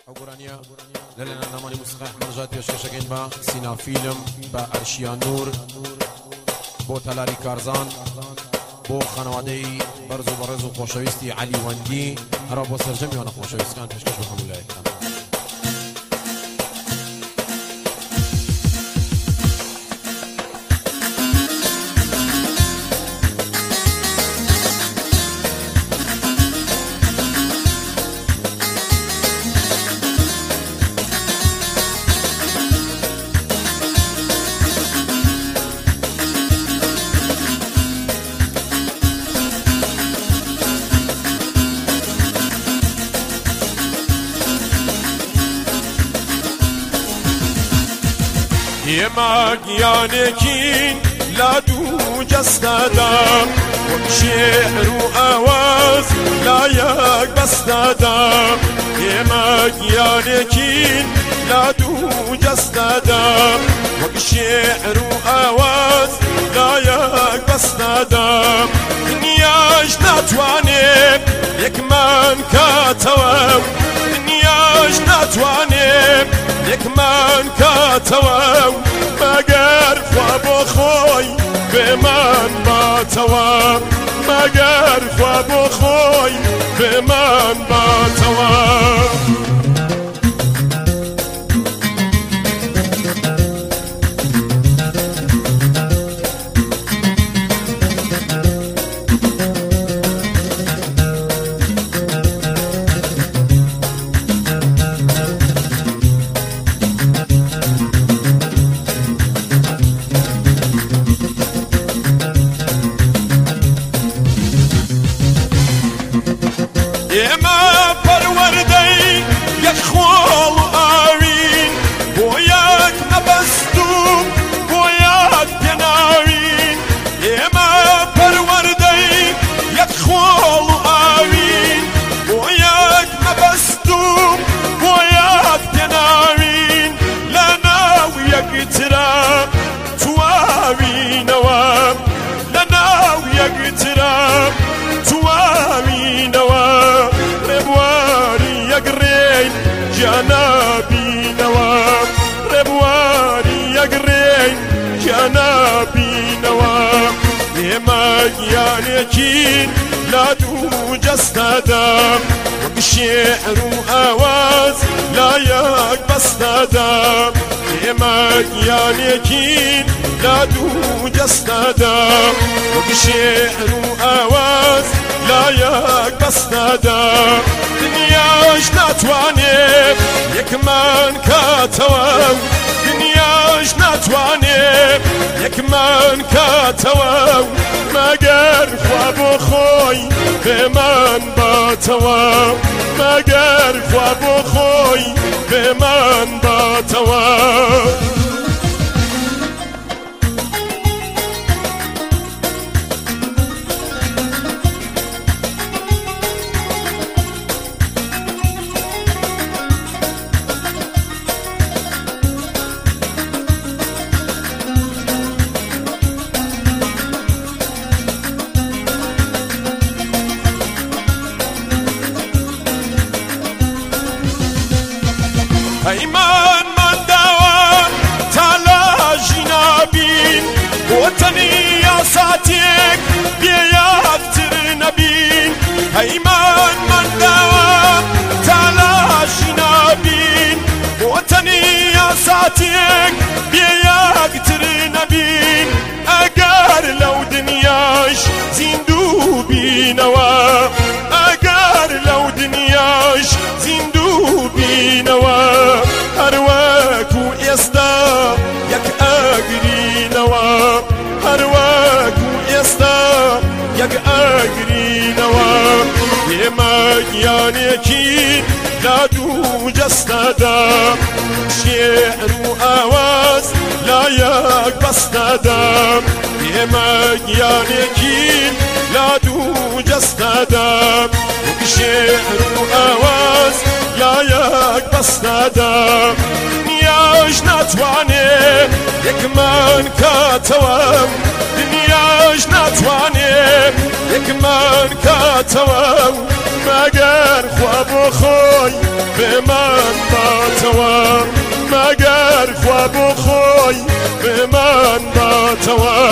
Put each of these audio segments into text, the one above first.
عقرانية لنا نماني موسيقى أحمد جاتي وشكشكين با سينا فيلم با أرشيان نور بو تلاري كارزان بو خانوادي برزو برزو خوشويستي علي وندي هرا بو سرجمي وانا خوشويست كان تشكش بحمد الله يماك يانكين لا توجس دادام شعر وآواز لا يقبس دادام يماك يانكين لا توجس دادام شعر وآواز لا يقبس دادام دنياش ناتواني يكمان كاتوام دنياش ناتواني يكمان كاتوام مگر خواب خوی به من باتوام مگر خواب خوی به من باتوام يما پروردي يك خول آوين بوياك نبستوم بوياك تناوين يما پروردي يك خول آوين بوياك نبستوم بوياك تناوين لنا وياك ترى تواوين نوام لنا وياك ترى تواوين نوام ربواري يقرين جنابي نوام ربواري يقرين جنابي نوام يما يانكين لا توجس دادام وبشعر وآواز لا يقبس دادام يما يانكين لا توجس دادام وبشعر وآواز لا يقبس دادام دنياش ناتواني يكمان كاتوام دنياش ناتواني يكمان كاتوام مگر خواب خوی به من باتوام مگر خواب خوی به من باتوام هيمان من دوام تلا جنابين وطني يا ساتيك بياكتر نبين هيمان من دوام تلا جنابين وطني يا ساتيك بياكتر نبين اگر لو دنياش زندو بينوا اگر لو دنياش زندو بينوا هرواكو يستا يك اقري نوا هرواكو يستا يك اقري نوا يما يانكين لا توجس دادام شعر وآواز لا يقبس دادام يما يانكين لا توجس دادام شعر وآواز لا يقبس دادام دنياش ناتواني يكمان كاتوام دنياش ناتواني يكمان كاتوام مگر مگر خواب و خوی به من باتوا مگر خواب و خوی به من باتوا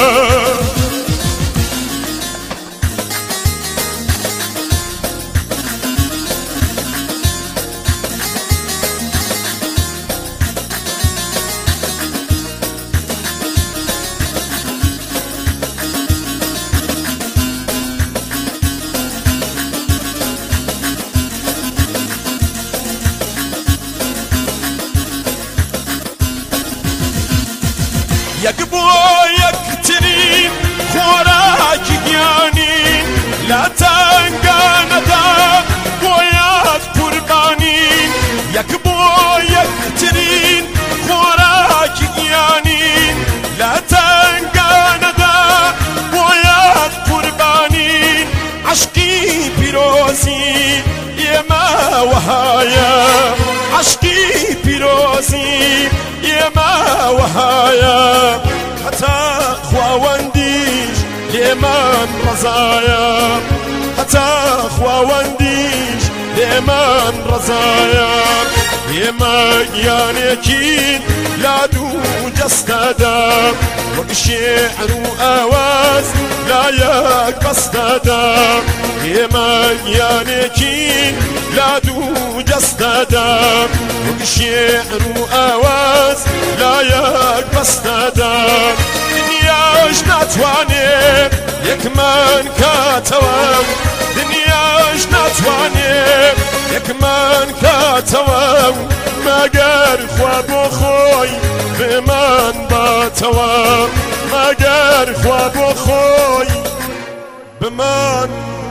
یک بو یکترین خوراکی گیانی لاتنگاندا باید قربانی یک بو یکترین خوراکی گیانی لاتنگاندا باید قربانی عشقی پیروزی یما وهایا عشقی پیروزی يما وهايا حتى خواونديش لمن رزايا حتى خواونديش لمن رزايا يما يانكين لا دو جستدا والشعر آواز لا يقصدا يما يانكين لا دو جستدا والشعر آواز لا يقصدا دنياش نتواني يكمن كاتوام دنياش نتواني يكمن كاتوام مگر خواب خوی به من باتوا مگر خواب خوی به من